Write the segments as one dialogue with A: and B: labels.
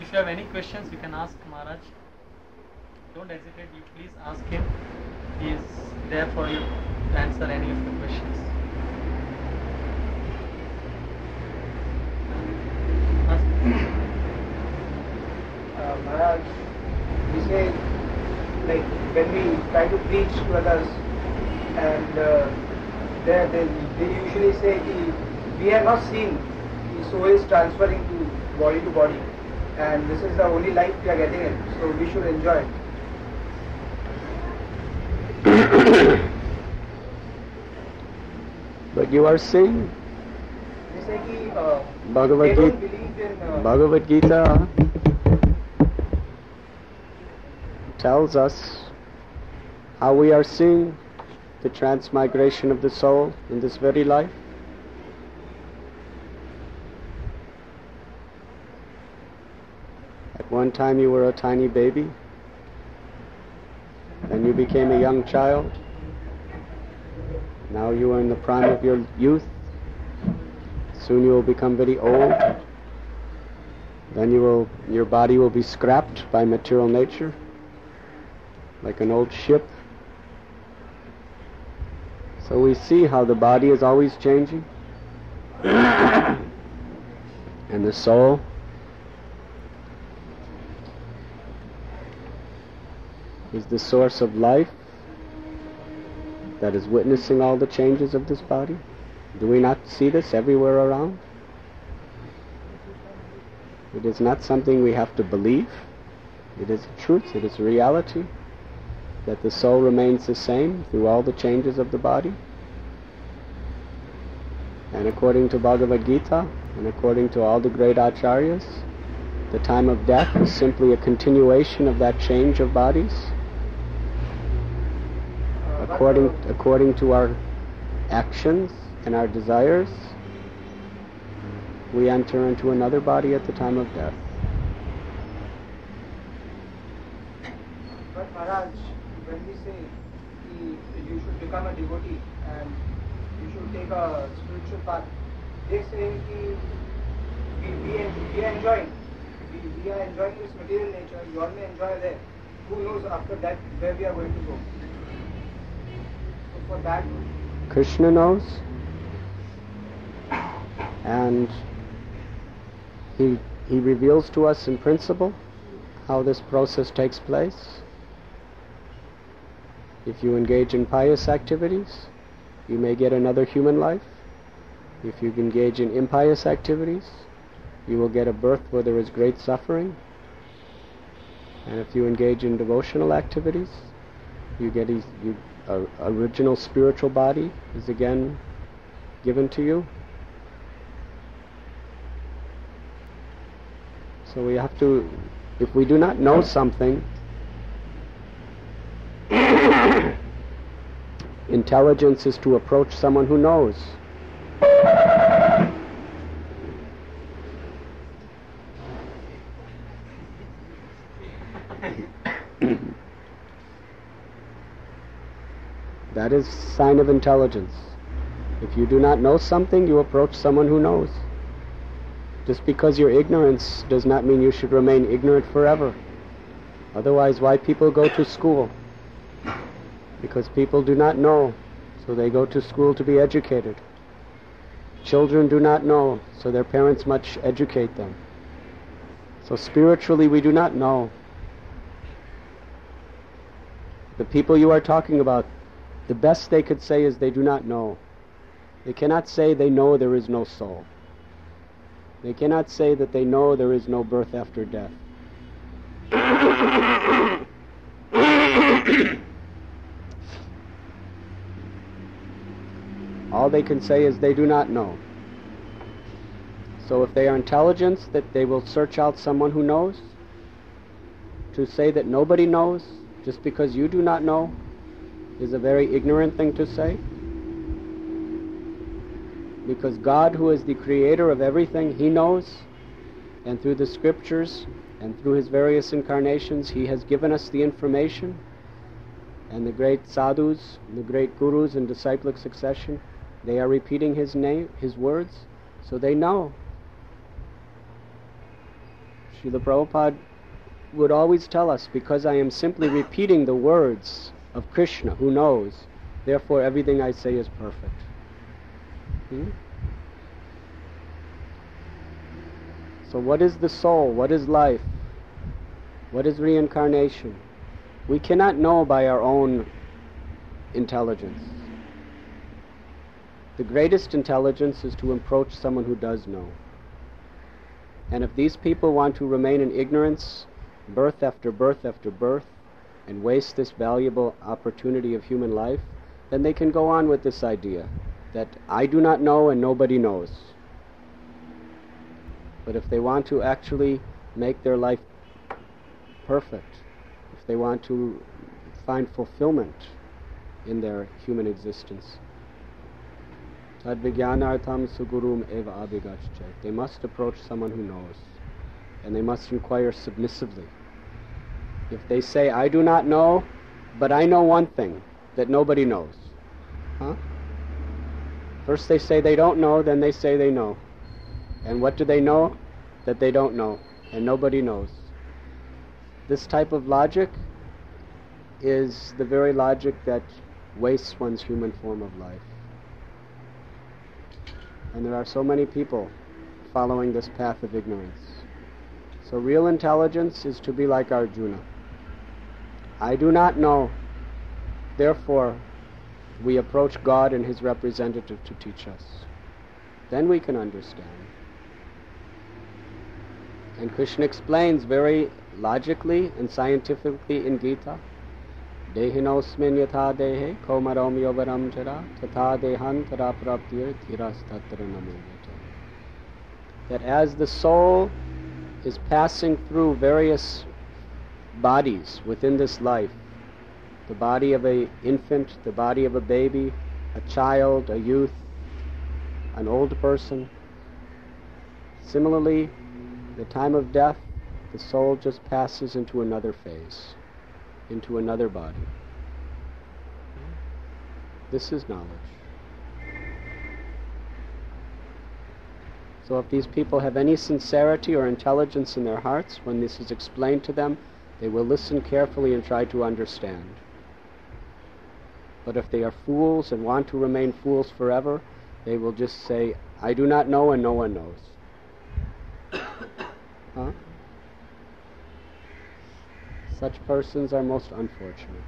A: If you have any questions, you can ask Maharaj. Don't hesitate, you please ask him. He is there for you to answer any of the questions. Ask.
B: Maharaj, we say, like, when we try to preach to others, and they usually say, we have not seen the soul is transferring to body, and this is the only life we are getting it, so we should enjoy it.
C: But you are saying
B: They say ki,
C: Bhagavad
B: they don't
C: Gita,
B: believe in
C: Bhagavad Gita tells us how we are seeing the transmigration of the soul in this very life. At one time you were a tiny baby, then you became a young child, now you are in the prime of your youth, soon you will become very old, then your body will be scrapped by material nature, like an old ship. So we see how the body is always changing, and the soul is the source of life that is witnessing all the changes of this body. Do we not see this everywhere around? It is not something we have to believe. It is truth, it is reality, that the soul remains the same through all the changes of the body. And according to Bhagavad Gita, and according to all the great acharyas, the time of death is simply a continuation of that change of bodies. According to our actions and our desires, we enter into another body at the time of death.
B: But Maharaj, when we say you should become a devotee and you should take a spiritual path, they say we are enjoying. We are enjoying this material nature. You all may enjoy there. Who knows after that where we are going to go? So for that,
C: Krishna knows, and he reveals to us in principle how this process takes place. If you engage in pious activities, you may get another human life. If you engage in impious activities, you will get a birth where there is great suffering. And if you engage in devotional activities, you get original spiritual body is again given to you. So we have to, if we do not know something, intelligence is to approach someone who knows. That is sign of intelligence. If you do not know something, you approach someone who knows. Just because you're ignorant does not mean you should remain ignorant forever. Otherwise, why people go to school? Because people do not know, so they go to school to be educated. Children do not know, so their parents must educate them. So spiritually, we do not know. The people you are talking about, the best they could say is they do not know. They cannot say they know there is no soul. They cannot say that they know there is no birth after death. All they can say is they do not know. So if they are intelligent, that they will search out someone who knows. To say that nobody knows just because you do not know is a very ignorant thing to say. Because God, who is the creator of everything, He knows, and through the scriptures and through His various incarnations, He has given us the information, and the great sadhus, the great gurus in disciplic succession, they are repeating His name, His words, so they know. Srila Prabhupada would always tell us, because I am simply repeating the words of Krishna, who knows, therefore everything I say is perfect. So what is the soul? What is life? What is reincarnation? We cannot know by our own intelligence. The greatest intelligence is to approach someone who does know. And if these people want to remain in ignorance, birth after birth after birth, and waste this valuable opportunity of human life, then they can go on with this idea that I do not know and nobody knows. But if they want to actually make their life perfect, if they want to find fulfillment in their human existence, tad vijnanartham sugurum eva abhigaccha, they must approach someone who knows, and they must inquire submissively. If they say, I do not know, but I know one thing that nobody knows. First they say they don't know, then they say they know. And what do they know? That they don't know, and nobody knows. This type of logic is the very logic that wastes one's human form of life. And there are so many people following this path of ignorance. So real intelligence is to be like Arjuna. I do not know, therefore we approach God and His representative to teach us. Then we can understand. And Krishna explains very logically and scientifically in Gita, Dehinosmin yatha dehe komarom yovaram jara tatha dehan tara praptir dhiras tatra namyate. That as the soul is passing through various bodies within this life, the body of an infant, the body of a baby, a child, a youth, an old person, similarly, the time of death, the soul just passes into another phase, into another body. This is knowledge. So if these people have any sincerity or intelligence in their hearts, when this is explained to them, they will listen carefully and try to understand. But if they are fools and want to remain fools forever, they will just say, I do not know and no one knows. Such persons are most unfortunate.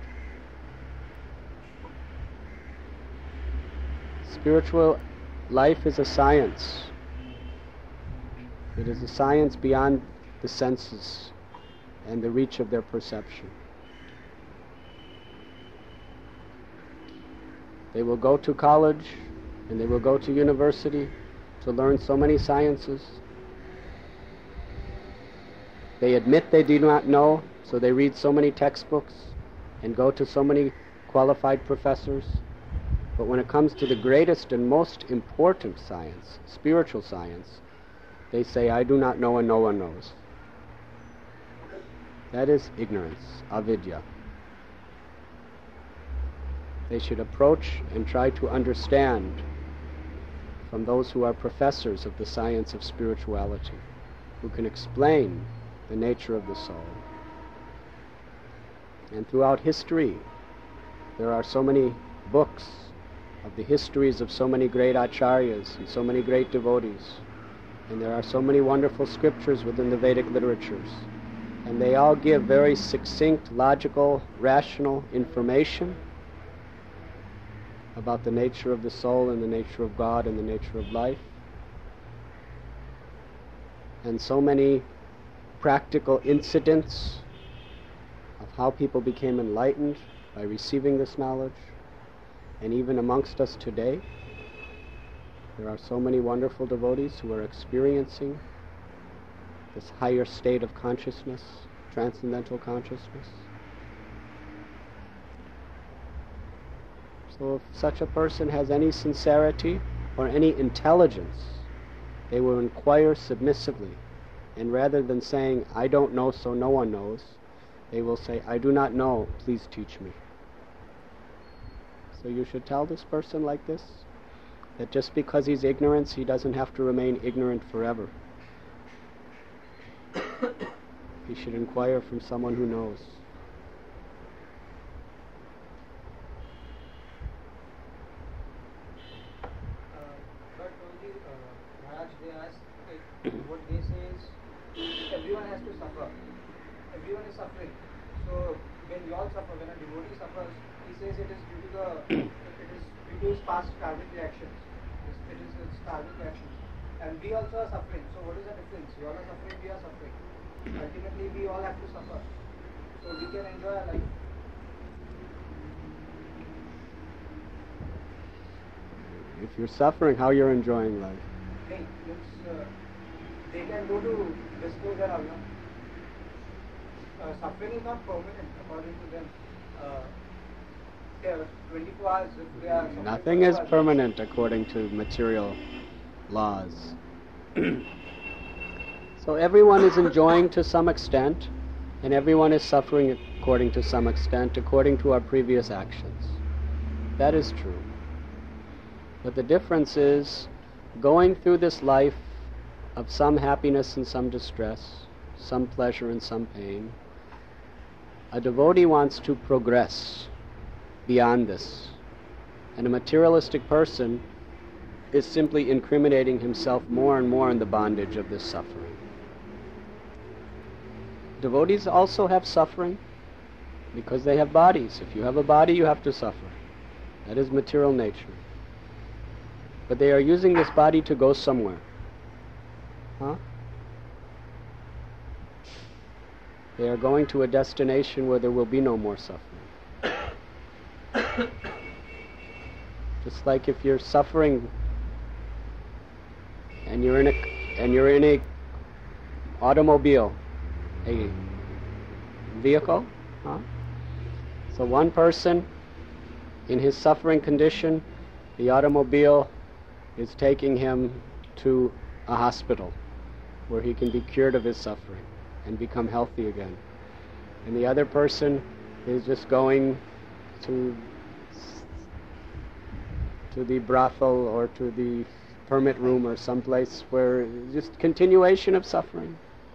C: Spiritual life is a science. It is a science beyond the senses and the reach of their perception. They will go to college and they will go to university to learn so many sciences. They admit they do not know, so they read so many textbooks and go to so many qualified professors. But when it comes to the greatest and most important science, spiritual science, they say, I do not know and no one knows. That is ignorance, avidya. They should approach and try to understand from those who are professors of the science of spirituality, who can explain the nature of the soul. And throughout history, there are so many books of the histories of so many great acharyas and so many great devotees. And there are so many wonderful scriptures within the Vedic literatures. And they all give very succinct, logical, rational information about the nature of the soul and the nature of God and the nature of life. And so many practical incidents of how people became enlightened by receiving this knowledge. And even amongst us today, there are so many wonderful devotees who are experiencing this higher state of consciousness, transcendental consciousness. So if such a person has any sincerity or any intelligence, they will inquire submissively. And rather than saying, I don't know so no one knows, they will say, I do not know, please teach me. So you should tell this person like this, that just because he's ignorant, he doesn't have to remain ignorant forever. He should inquire from someone who knows.
B: But only Maharaj, they ask, what they say is everyone has to suffer. Everyone is suffering. So when we all suffer, when a devotee suffers, he says it is due to his past karmic reactions. It is his karmic reactions. And we also are suffering. So what is the difference? You all are suffering, we are suffering. Ultimately we all have to suffer. So we can enjoy our life.
C: If you're suffering, how you're enjoying life?
B: They can go to discos and all. Suffering is not permanent according to them. 24 hours if they are suffering.
C: Nothing is permanent according to material laws. So everyone is enjoying to some extent, and everyone is suffering according to some extent, according to our previous actions. That is true. But the difference is going through this life of some happiness and some distress, some pleasure and some pain. A devotee wants to progress beyond this, and a materialistic person is simply incriminating himself more and more in the bondage of this suffering. Devotees also have suffering because they have bodies. If you have a body, you have to suffer. That is material nature. But they are using this body to go somewhere. They are going to a destination where there will be no more suffering. Just like if you're suffering and you're in a automobile, a vehicle. So one person in his suffering condition, the automobile is taking him to a hospital where he can be cured of his suffering and become healthy again. And the other person is just going to the brothel or to the permit room or someplace where just continuation of suffering.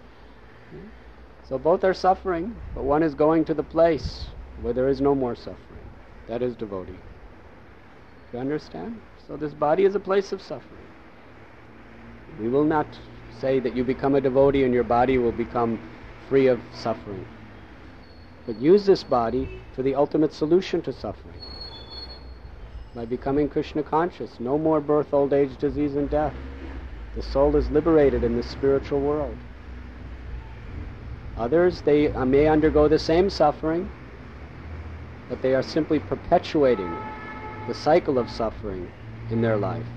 C: So both are suffering, but one is going to the place where there is no more suffering. That is devotee. You understand? So this body is a place of suffering. We will not say that you become a devotee and your body will become free of suffering. But use this body for the ultimate solution to suffering. By becoming Krishna conscious, no more birth, old age, disease, and death. The soul is liberated in the spiritual world. Others, they may undergo the same suffering, but they are simply perpetuating the cycle of suffering in their life.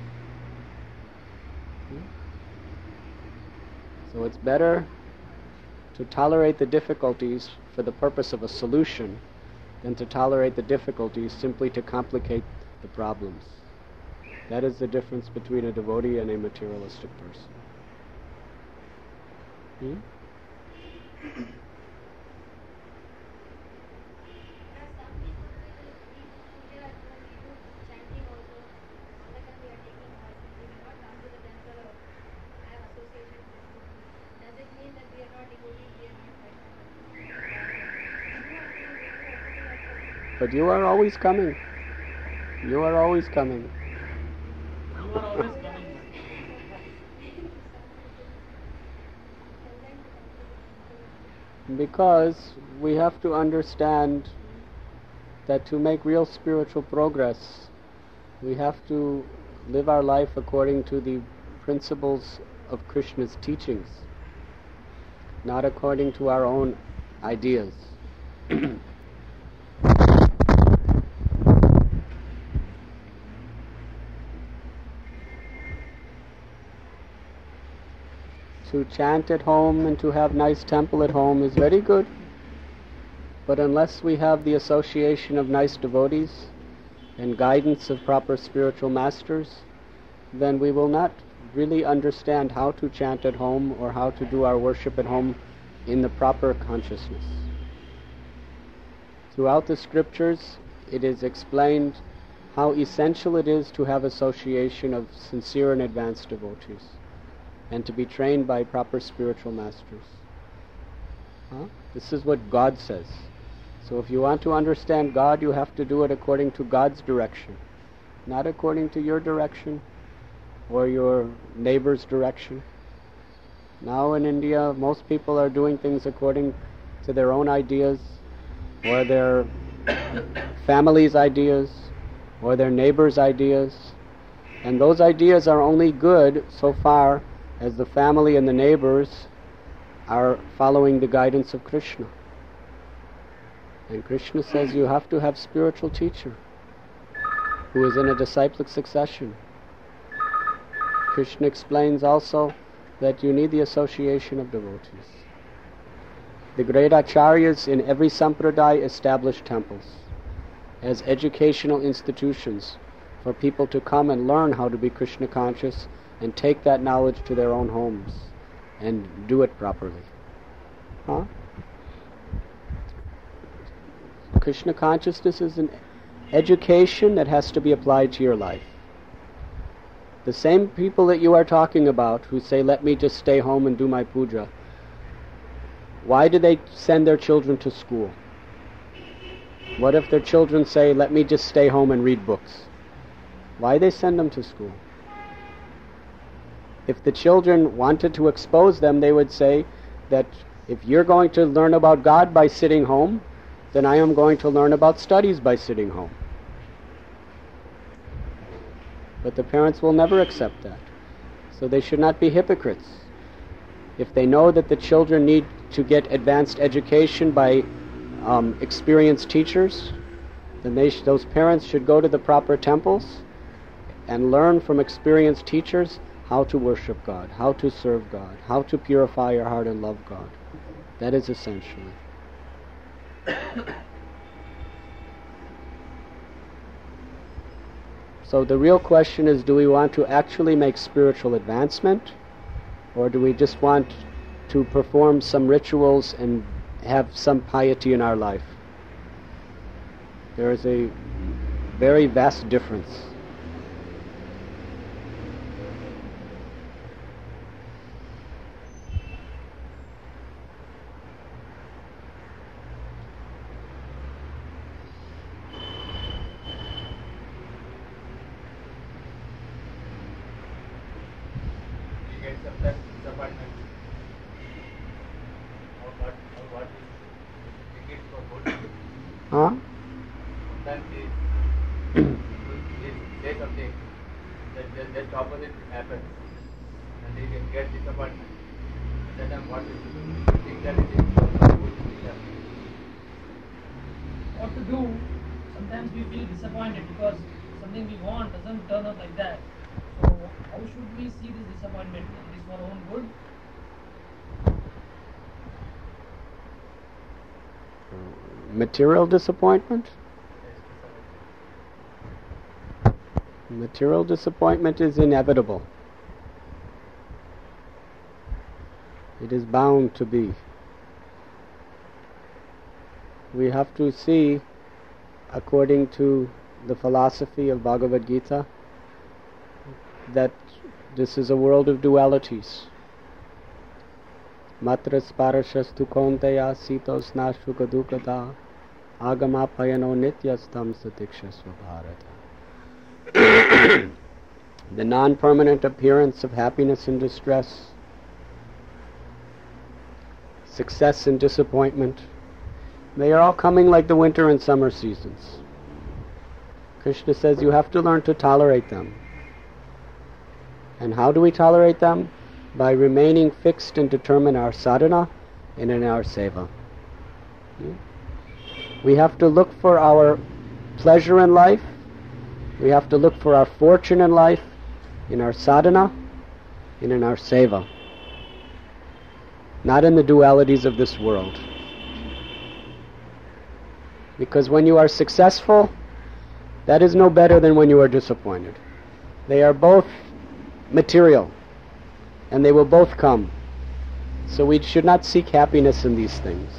C: So it's better to tolerate the difficulties for the purpose of a solution than to tolerate the difficulties simply to complicate the problems. That is the difference between a devotee and a materialistic person. But you are always coming. You are always coming.
A: You are always coming.
C: Because we have to understand that to make real spiritual progress, we have to live our life according to the principles of Krishna's teachings, not according to our own ideas. To chant at home and to have nice temple at home is very good, but unless we have the association of nice devotees and guidance of proper spiritual masters, then we will not really understand how to chant at home or how to do our worship at home in the proper consciousness. Throughout the scriptures, it is explained how essential it is to have association of sincere and advanced devotees, and to be trained by proper spiritual masters. This is what God says. So if you want to understand God, you have to do it according to God's direction, not according to your direction or your neighbor's direction. Now in India, most people are doing things according to their own ideas, or their family's ideas, or their neighbor's ideas. And those ideas are only good so far as the family and the neighbors are following the guidance of Krishna. And Krishna says you have to have spiritual teacher who is in a disciplic succession. Krishna explains also that you need the association of devotees. The great acharyas in every sampradaya establish temples as educational institutions for people to come and learn how to be Krishna conscious and take that knowledge to their own homes and do it properly. Krishna consciousness is an education that has to be applied to your life. The same people that you are talking about who say, let me just stay home and do my puja, why do they send their children to school? What if their children say, let me just stay home and read books? Why they send them to school? If the children wanted to expose them, they would say that if you're going to learn about God by sitting home, then I am going to learn about studies by sitting home. But the parents will never accept that. So they should not be hypocrites. If they know that the children need to get advanced education by experienced teachers, then those parents should go to the proper temples and learn from experienced teachers how to worship God, how to serve God, how to purify your heart and love God. That is essentially. So the real question is, do we want to actually make spiritual advancement, or do we just want to perform some rituals and have some piety in our life? There is a very vast difference. Huh?
A: Sometimes they say something that opposite happens, and they can get disappointment. At that time, what to do? Think that it is
D: what to do. Sometimes we feel disappointed because something we want doesn't turn out like that. So how should we see this disappointment? It is for our own good?
C: Material disappointment? Material disappointment is inevitable. It is bound to be. We have to see, according to the philosophy of Bhagavad Gita, that this is a world of dualities. Matra sparashastu kaunteya sitos nashuka dukata agamapayano nityastam satikshasva bharata. The non-permanent appearance of happiness and distress, success and disappointment, they are all coming like the winter and summer seasons. Krishna says you have to learn to tolerate them. And how do we tolerate them? By remaining fixed and determined in our sadhana and in our seva. We have to look for our pleasure in life, we have to look for our fortune in life, in our sadhana and in our seva, not in the dualities of this world. Because when you are successful, that is no better than when you are disappointed. They are both material, and they will both come. So we should not seek happiness in these things.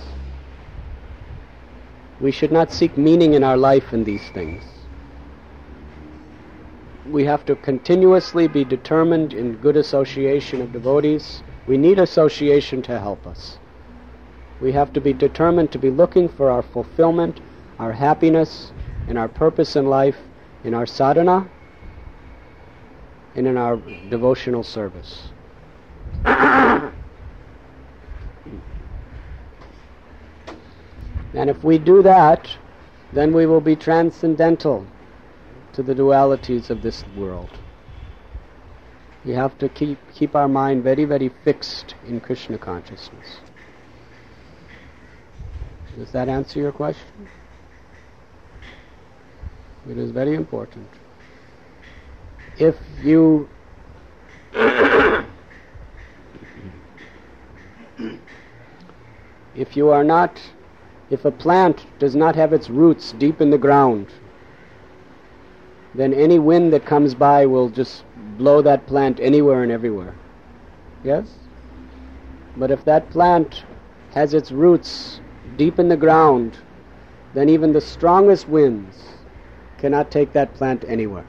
C: We should not seek meaning in our life in these things. We have to continuously be determined in good association of devotees. We need association to help us. We have to be determined to be looking for our fulfillment, our happiness, and our purpose in life in our sadhana and in our devotional service. And if we do that, then we will be transcendental to the dualities of this world. We have to keep our mind very, very fixed in Krishna consciousness. Does that answer your question? It is very important. If you if a plant does not have its roots deep in the ground, then any wind that comes by will just blow that plant anywhere and everywhere. Yes? But if that plant has its roots deep in the ground, then even the strongest winds cannot take that plant anywhere.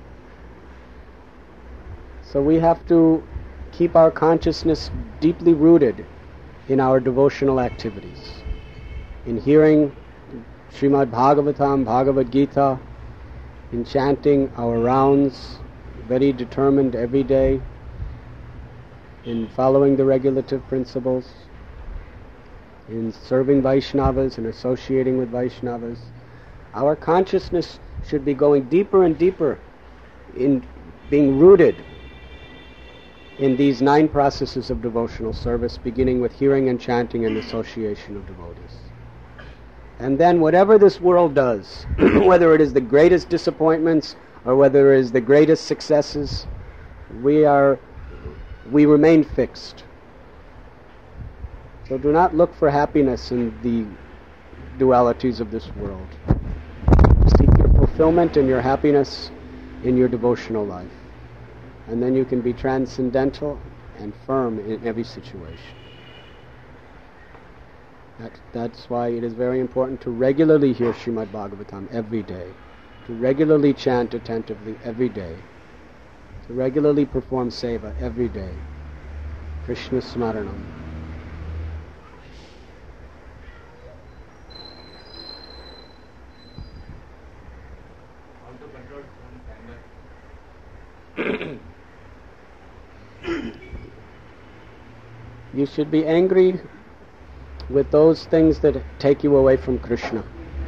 C: So we have to keep our consciousness deeply rooted in our devotional activities, in hearing Srimad Bhagavatam, Bhagavad Gita, in chanting our rounds, very determined every day, in following the regulative principles, in serving Vaishnavas and associating with Vaishnavas. Our consciousness should be going deeper and deeper in being rooted in these 9 processes of devotional service, beginning with hearing and chanting and association of devotees. And then whatever this world does, whether it is the greatest disappointments or whether it is the greatest successes, we remain fixed. So do not look for happiness in the dualities of this world. Seek your fulfillment and your happiness in your devotional life. And then you can be transcendental and firm in every situation. That's why it is very important to regularly hear Srimad Bhagavatam every day, to regularly chant attentively every day, to regularly perform seva every day. Krishna Smaranam.
A: How to control one's anger?
C: You should be angry with those things that take you away from Krishna.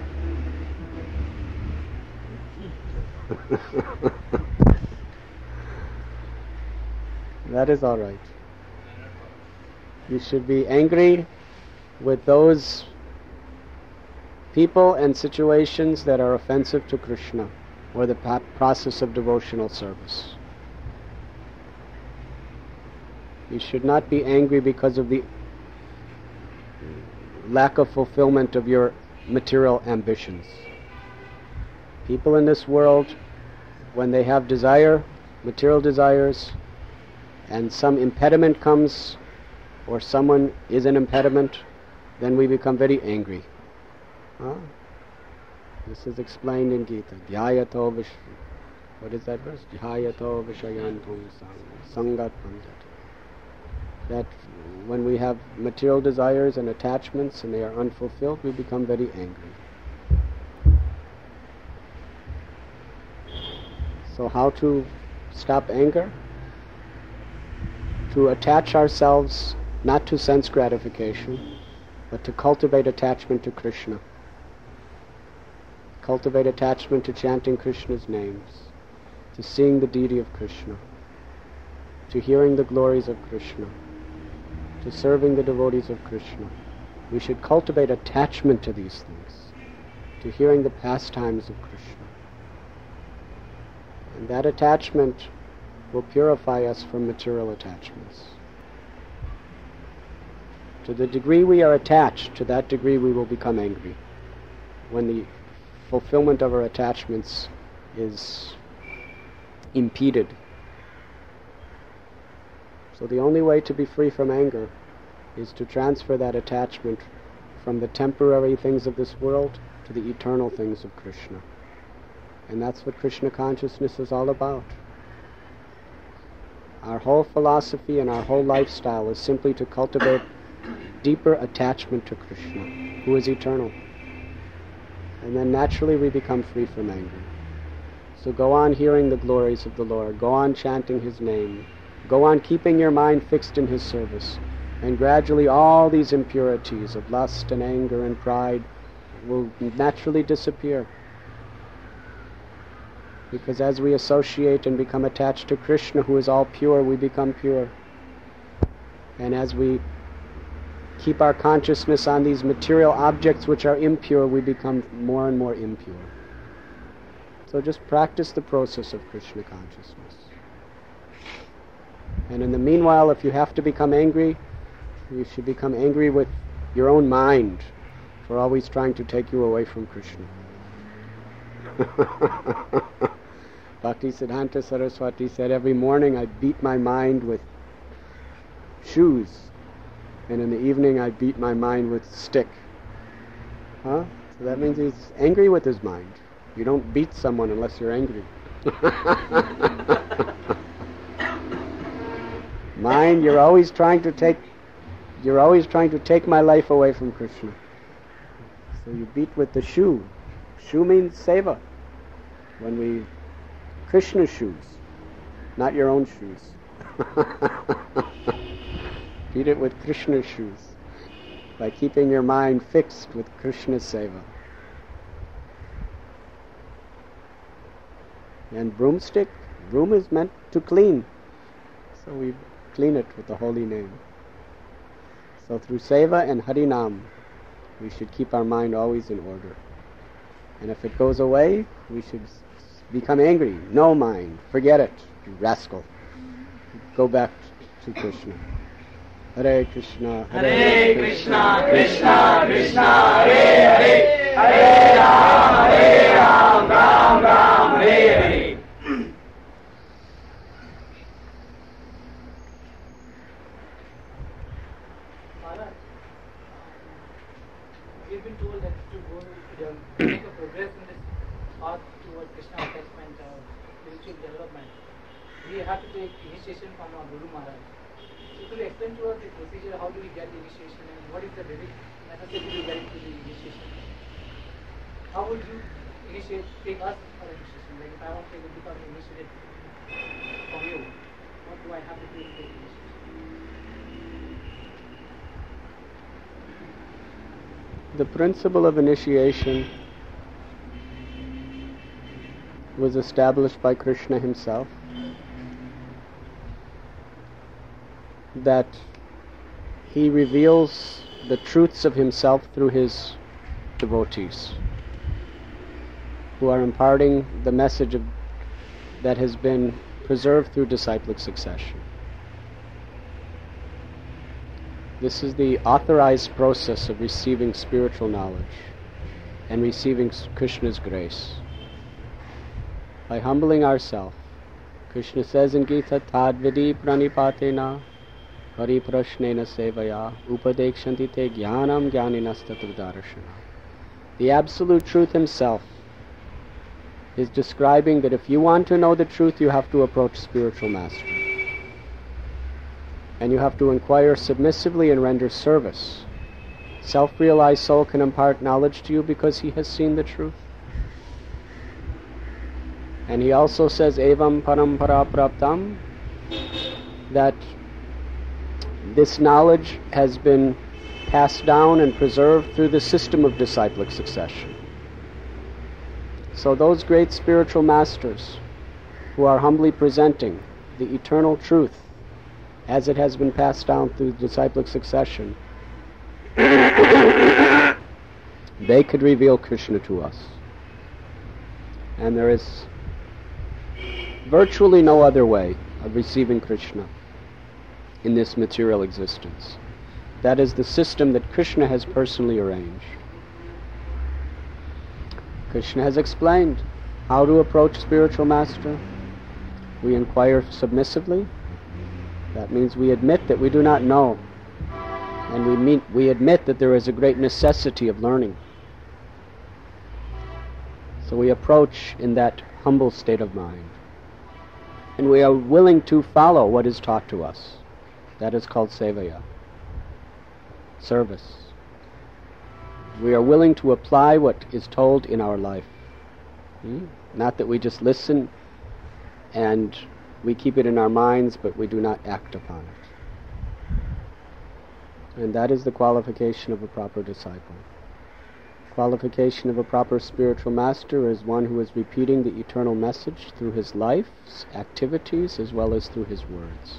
C: That is all right. You should be angry with those people and situations that are offensive to Krishna or the process of devotional service. You should not be angry because of the lack of fulfillment of your material ambitions. People in this world, when they have desire, material desires, and some impediment comes, or someone is an impediment, then we become very angry. This is explained in Gita. What is that verse? Dhyayato vishayantum sangat panjat. That when we have material desires and attachments and they are unfulfilled, we become very angry. So how to stop anger? To attach ourselves not to sense gratification, but to cultivate attachment to Krishna. Cultivate attachment to chanting Krishna's names, to seeing the deity of Krishna, to hearing the glories of Krishna, to serving the devotees of Krishna. We should cultivate attachment to these things, to hearing the pastimes of Krishna. And that attachment will purify us from material attachments. To the degree we are attached, to that degree we will become angry. When the fulfillment of our attachments is impeded. So the only way to be free from anger is to transfer that attachment from the temporary things of this world to the eternal things of Krishna. And that's what Krishna consciousness is all about. Our whole philosophy and our whole lifestyle is simply to cultivate deeper attachment to Krishna, who is eternal. And then naturally we become free from anger. So go on hearing the glories of the Lord, go on chanting His name, go on keeping your mind fixed in His service, and gradually all these impurities of lust and anger and pride will naturally disappear. Because as we associate and become attached to Krishna, who is all pure, we become pure. And as we keep our consciousness on these material objects which are impure, we become more and more impure. So just practice the process of Krishna consciousness. And in the meanwhile, if you have to become angry, you should become angry with your own mind for always trying to take you away from Krishna. Bhaktisiddhanta Saraswati said, every morning I beat my mind with shoes, and in the evening I beat my mind with stick. So that means he's angry with his mind. You don't beat someone unless you're angry. Mind, you're always trying to take my life away from Krishna. So you beat with the shoe. Shoe means seva. Krishna's shoes, not your own shoes. Beat it with Krishna's shoes by keeping your mind fixed with Krishna's seva. And broomstick, broom is meant to clean. So we clean it with the holy name. So through seva and harinam, we should keep our mind always in order. And if it goes away, we should become angry. No mind, forget it, you rascal. Go back to Krishna. Hare Krishna,
B: Hare Krishna, Krishna Krishna, Hare Hare, Hare Ram, Ram Ram, Hare Hare.
D: We've been told that to make a progress in this path toward Krishna attachment, spiritual development, we have to take initiation from our Guru Maharaj. So could you explain to us the procedure, how do we get the initiation and what is the necessity to get into the initiation? How would you take us for initiation? Like if I want to take a become initiated from you, what do I have to do to take initiation?
C: The principle of initiation was established by Krishna himself, that he reveals the truths of himself through his devotees, who are imparting the message that has been preserved through disciplic succession. This is the authorized process of receiving spiritual knowledge and receiving Krishna's grace. By humbling ourselves, Krishna says in Gita, Tadvidi pranipatena hari prashnena sevaya upadekshanti te jnanam jnaninastatvadarashana. The Absolute Truth himself is describing that if you want to know the truth, you have to approach spiritual master. And you have to inquire submissively and render service. Self-realized soul can impart knowledge to you because he has seen the truth. And he also says, Evam parampara praptam, that this knowledge has been passed down and preserved through the system of disciplic succession. So those great spiritual masters who are humbly presenting the eternal truth as it has been passed down through disciplic succession, they could reveal Krishna to us. And there is virtually no other way of receiving Krishna in this material existence. That is the system that Krishna has personally arranged. Krishna has explained how to approach spiritual master. We inquire submissively. That means we admit that we do not know, and we admit that there is a great necessity of learning. So we approach in that humble state of mind, and we are willing to follow what is taught to us. That is called sevaya. service. We are willing to apply what is told in our life. Not that we just listen and we keep it in our minds, but we do not act upon it. And that is the qualification of a proper disciple. Qualification of a proper spiritual master is one who is repeating the eternal message through his life's activities as well as through his words.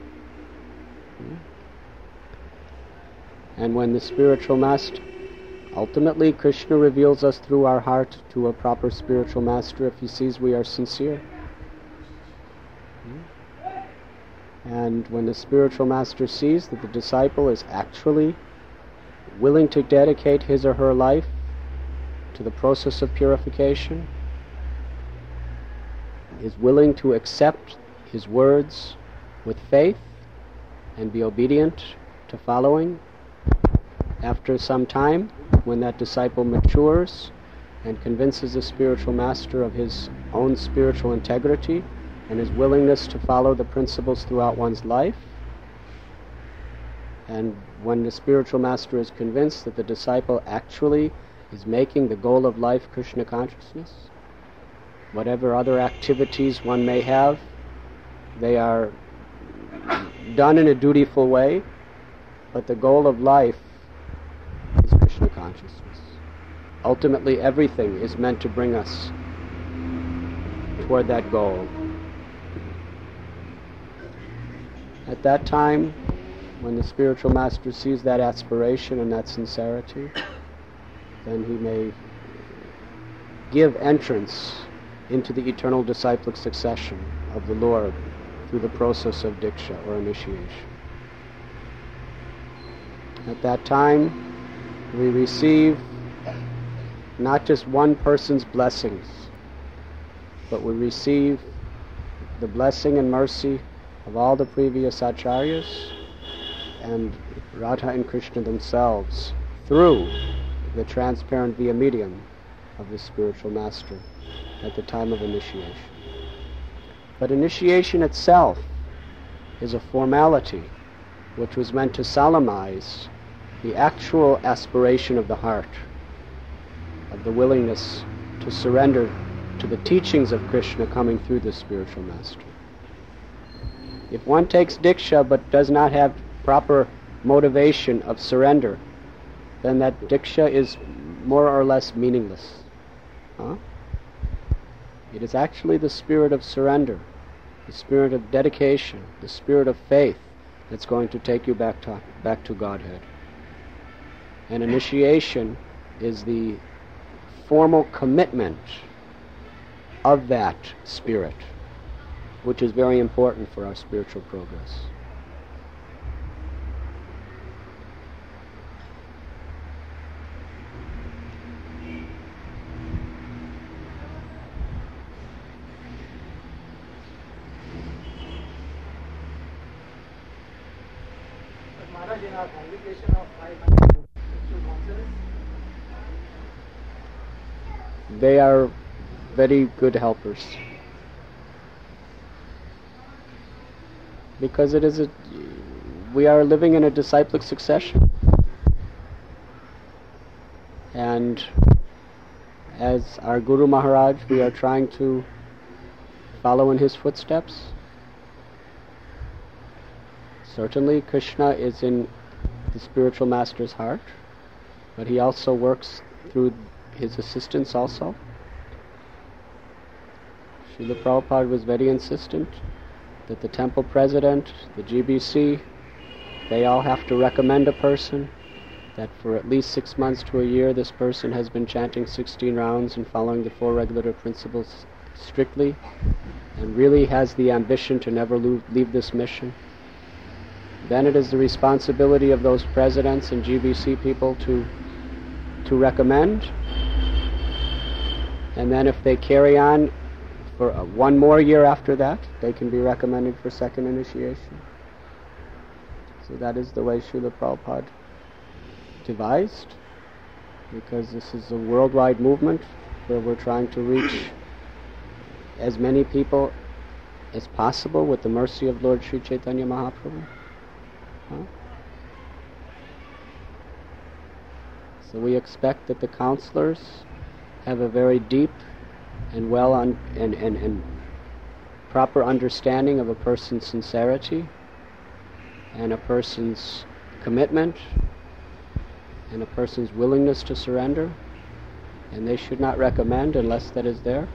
C: And when the spiritual master, ultimately Krishna reveals us through our heart to a proper spiritual master if he sees we are sincere. And when the spiritual master sees that the disciple is actually willing to dedicate his or her life to the process of purification, is willing to accept his words with faith and be obedient to following, after some time, when that disciple matures and convinces the spiritual master of his own spiritual integrity and his willingness to follow the principles throughout one's life, and when the spiritual master is convinced that the disciple actually is making the goal of life Krishna consciousness, whatever other activities one may have, they are done in a dutiful way, but the goal of life is Krishna consciousness. Ultimately, everything is meant to bring us toward that goal. At that time, when the spiritual master sees that aspiration and that sincerity, then he may give entrance into the eternal disciplic succession of the Lord through the process of Diksha or initiation. At that time, we receive not just one person's blessings, but we receive the blessing and mercy of all the previous acharyas and Radha and Krishna themselves through the transparent via medium of the spiritual master at the time of initiation. But initiation itself is a formality which was meant to solemnize the actual aspiration of the heart, of the willingness to surrender to the teachings of Krishna coming through the spiritual master. If one takes Diksha but does not have proper motivation of surrender, then that Diksha is more or less meaningless. It is actually the spirit of surrender, the spirit of dedication, the spirit of faith that's going to take you back to Godhead. And initiation is the formal commitment of that spirit, which is very important for our spiritual progress.
D: Maharaj, in our congregation of 500 counselors,
C: they are very good helpers. Because we are living in a disciplic succession. And as our Guru Maharaj, we are trying to follow in his footsteps. Certainly Krishna is in the spiritual master's heart, but he also works through his assistants also. Srila Prabhupada was very insistent that the temple president, the GBC, they all have to recommend a person, that for at least 6 months to a year this person has been chanting 16 rounds and following the 4 regulative principles strictly, and really has the ambition to never leave this mission. Then it is the responsibility of those presidents and GBC people to recommend, and then if they carry on for 1 more year after that, they can be recommended for second initiation. So that is the way Srila Prabhupada devised, because this is a worldwide movement where we're trying to reach as many people as possible with the mercy of Lord Sri Chaitanya Mahaprabhu. So we expect that the counselors have a very deep and and proper understanding of a person's sincerity and a person's commitment and a person's willingness to surrender, and they should not recommend unless that is there.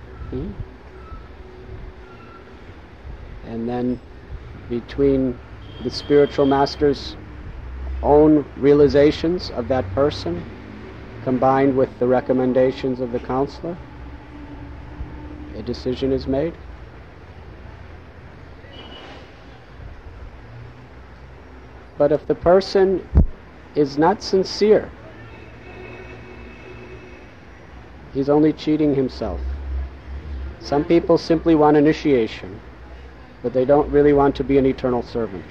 C: And then between the spiritual master's own realizations of that person combined with the recommendations of the counselor, a decision is made. But if the person is not sincere, he's only cheating himself. Some people simply want initiation, but they don't really want to be an eternal servant.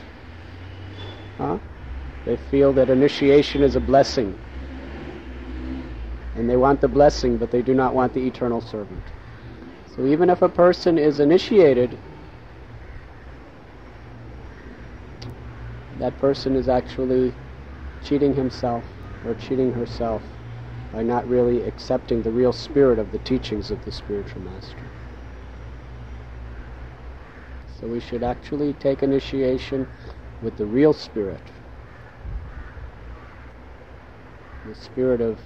C: They feel that initiation is a blessing, and they want the blessing, but they do not want the eternal servant. So even if a person is initiated, that person is actually cheating himself or cheating herself by not really accepting the real spirit of the teachings of the spiritual master. So we should actually take initiation with the real spirit, the spirit of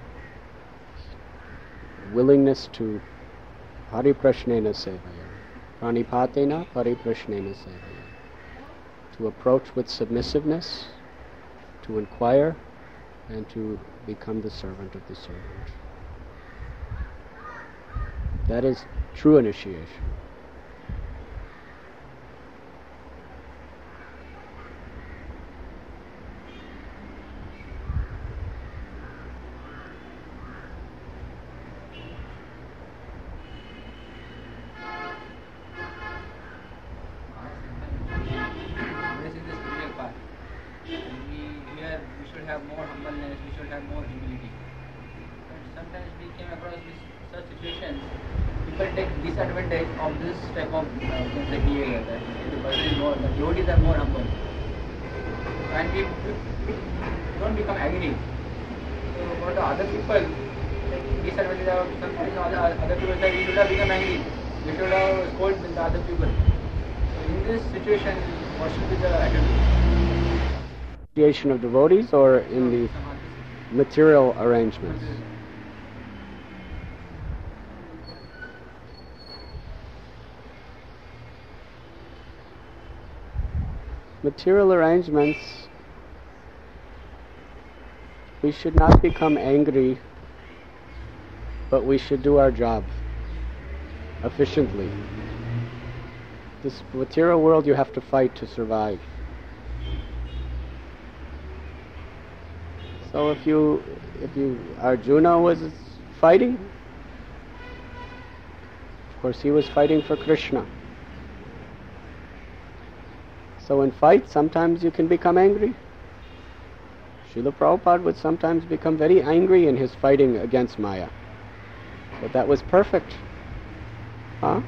C: willingness to pariprashnena sevaya, pranipatena pariprashnena sevaya, to approach with submissiveness, to inquire, and to become the servant of the servant. That is true initiation.
A: Have more humbleness, we should have more humility. But sometimes we came across such situations, people take disadvantage of this type of behavior, that the person is more, the devotees are more humble. And we don't become angry. So for the other people, like disadvantage of sometimes other people say we should have become angry, we should have scolded the other people. So in this situation, what should be the attitude?
C: Of devotees or in the material arrangements? Material arrangements, we should not become angry, but we should do our job efficiently. This material world, you have to fight to survive. So if Arjuna was fighting, of course he was fighting for Krishna. So in fights, sometimes you can become angry. Srila Prabhupada would sometimes become very angry in his fighting against Maya. But that was perfect. Srila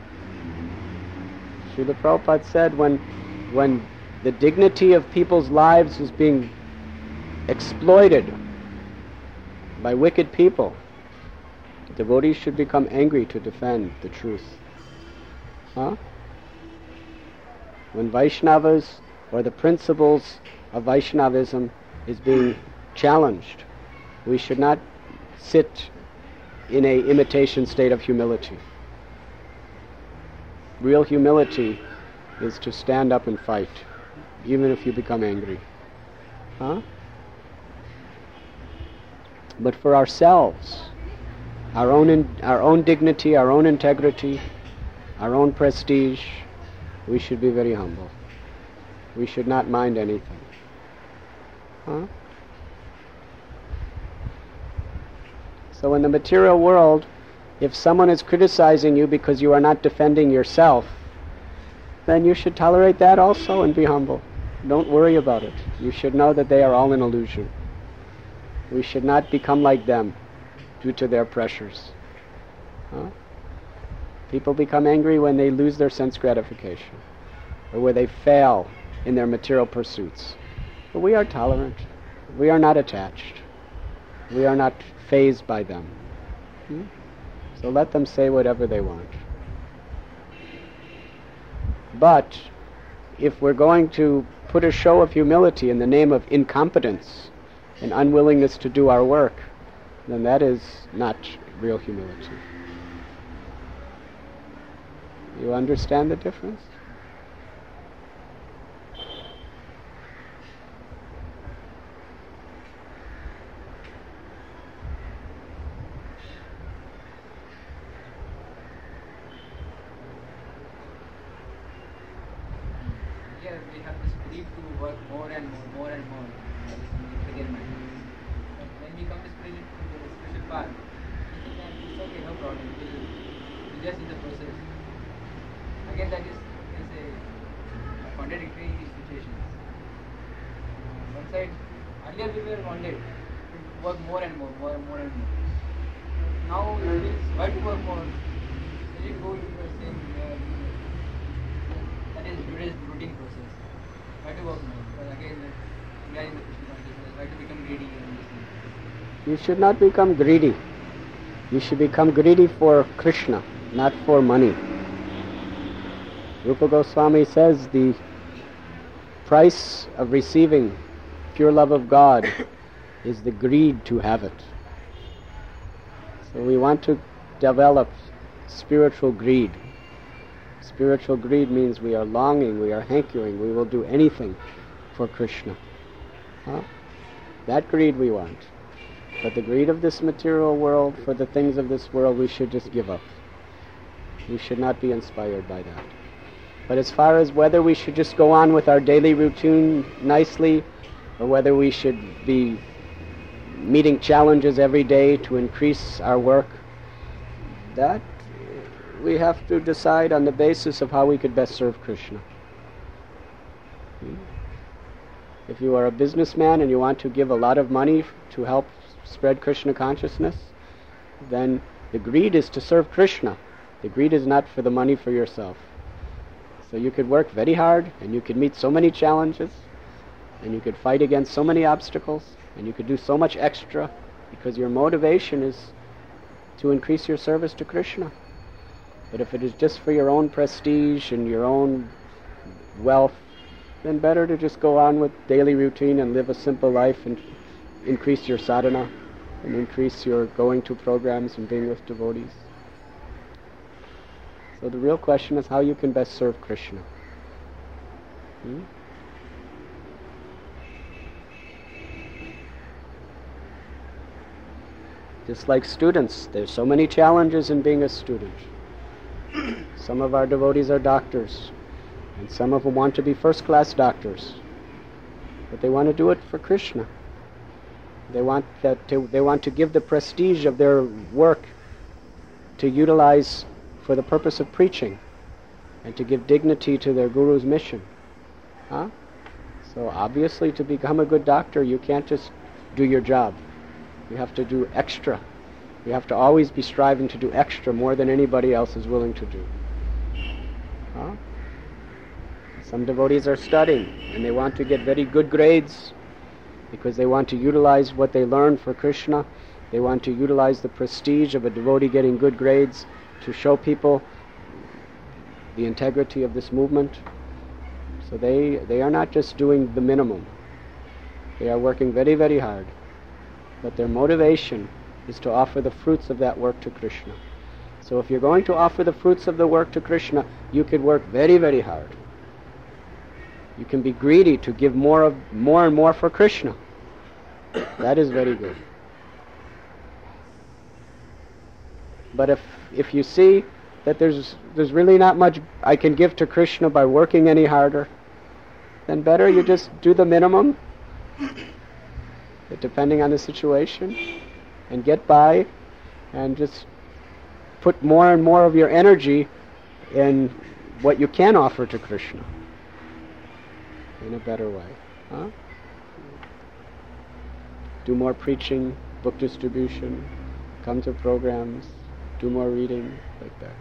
C: Prabhupada said when the dignity of people's lives was being exploited by wicked people, devotees should become angry to defend the truth. When Vaishnavas or the principles of Vaishnavism is being challenged, we should not sit in a imitation state of humility. Real humility is to stand up and fight, even if you become angry. But for ourselves, our own dignity, our own integrity, our own prestige, we should be very humble. We should not mind anything. So in the material world, if someone is criticizing you because you are not defending yourself, then you should tolerate that also and be humble. Don't worry about it. You should know that they are all an illusion. We should not become like them due to their pressures. People become angry when they lose their sense gratification or where they fail in their material pursuits. But we are tolerant. We are not attached. We are not fazed by them. So let them say whatever they want. But if we're going to put a show of humility in the name of incompetence and unwillingness to do our work, then that is not real humility. You understand the difference?
A: Here we have this belief to work more and more and more. That is the experiment. But when we come to spiritual path, it's okay, no problem. We'll just in the process. Again, that is a contradictory situation. One side, earlier we were wanted to work more and more and more. Now it is why to work more? When you go to the same, that is today's routine process. Why to work more? But again, we are in the Krishna consciousness. Why to become greedy and this thing?
C: You should not become greedy. You should become greedy for Krishna, not for money. Rupa Goswami says the price of receiving pure love of God is the greed to have it. So we want to develop spiritual greed. Spiritual greed means we are longing, we are hankering, we will do anything for Krishna. That greed we want. But the greed of this material world, for the things of this world, we should just give up. We should not be inspired by that. But as far as whether we should just go on with our daily routine nicely, or whether we should be meeting challenges every day to increase our work, that we have to decide on the basis of how we could best serve Krishna. If you are a businessman and you want to give a lot of money to help spread Krishna consciousness, then the greed is to serve Krishna. The greed is not for the money for yourself. So you could work very hard, and you could meet so many challenges, and you could fight against so many obstacles, and you could do so much extra, because your motivation is to increase your service to Krishna. But if it is just for your own prestige and your own wealth, then better to just go on with daily routine and live a simple life and increase your sadhana and increase your going to programs and being with devotees. So the real question is how you can best serve Krishna. Just like students, there's so many challenges in being a student. Some of our devotees are doctors, and some of them want to be first-class doctors, but they want to do it for Krishna. They want to give the prestige of their work to utilize for the purpose of preaching and to give dignity to their guru's mission. So obviously, to become a good doctor, you can't just do your job. You have to do extra. You have to always be striving to do extra, more than anybody else is willing to do. Some devotees are studying and they want to get very good grades because they want to utilize what they learn for Krishna. They want to utilize the prestige of a devotee getting good grades to show people the integrity of this movement. So they are not just doing the minimum. They are working very, very hard. But their motivation is to offer the fruits of that work to Krishna. So if you're going to offer the fruits of the work to Krishna, you could work very, very hard. You can be greedy to give more and more for Krishna. That is very good. But if you see that there's really not much I can give to Krishna by working any harder, then better you just do the minimum, depending on the situation, and get by, and just put more and more of your energy in what you can offer to Krishna in a better way. Do more preaching, book distribution, come to programs, do more reading, like that.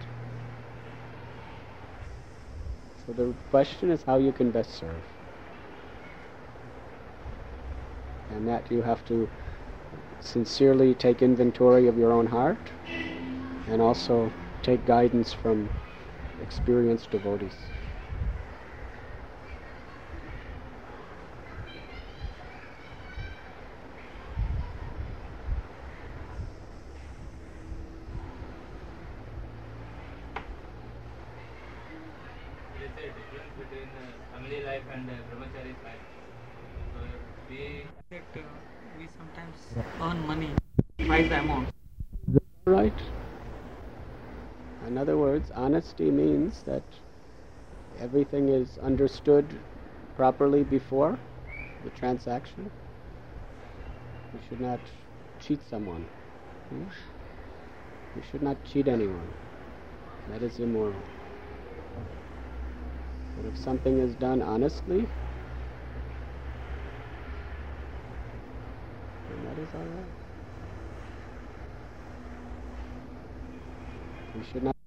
C: So the question is how you can best serve. And that you have to sincerely take inventory of your own heart and also take guidance from experienced devotees.
E: There is a difference between family life and brahmachari's life. So we
D: sometimes earn money twice the amount.
C: Right. In other words, honesty means that everything is understood properly before the transaction. You should not cheat someone. You should not cheat anyone. That is immoral. But if something is done honestly, then that is all right. You should not